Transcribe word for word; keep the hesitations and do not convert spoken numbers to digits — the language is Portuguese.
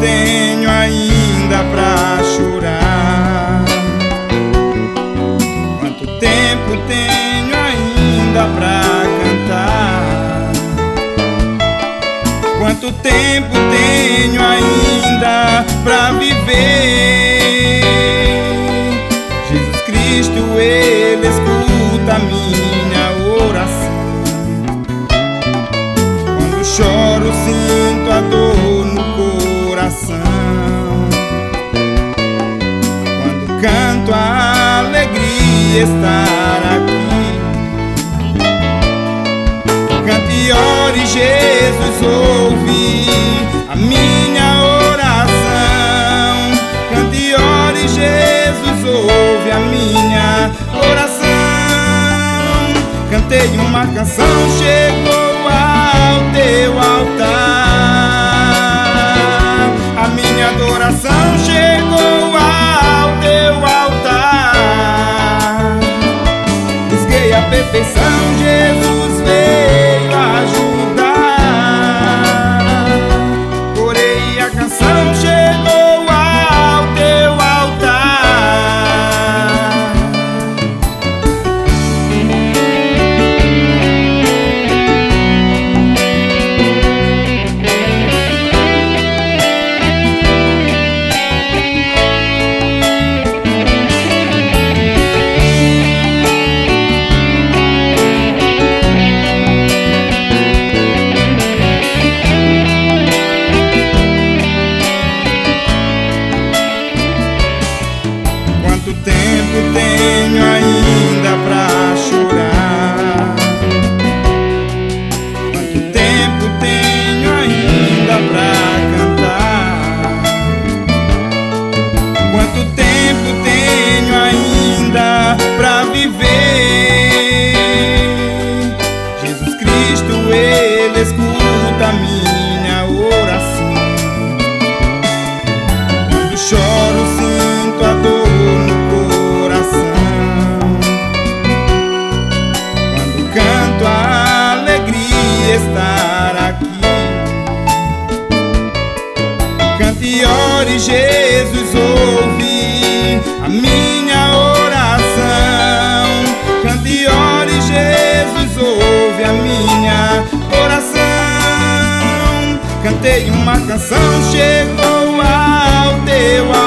tenho ainda pra chorar? Quanto tempo tenho ainda pra cantar? Quanto tempo tenho ainda pra viver? Jesus Cristo, Ele escuta a minha oração. Quando choro, sinto a dor no coração. Quando canto, a alegria estar aqui. Cante e ore, Jesus ouve a minha oração. Cante e ore, Jesus ouve a minha oração. Cantei uma canção, chegou ao teu altar. A minha adoração chegou ao teu altar. Busquei a perfeição, Jesus veio ajudar. Orei, a canção chegou ao teu altar. Quanto tempo tenho ainda pra chorar? Quanto tempo tenho ainda pra cantar? Quanto tempo tenho ainda pra viver? Jesus Cristo, Ele escuta a minha oração. Quando choro, sinto a dor no coração. Quando canto, a alegria estar aqui. Cante e ore, Jesus ouve a minha oração. Cante e ore, Jesus ouve a minha oração. Cantei uma canção, chegou ao teu altar.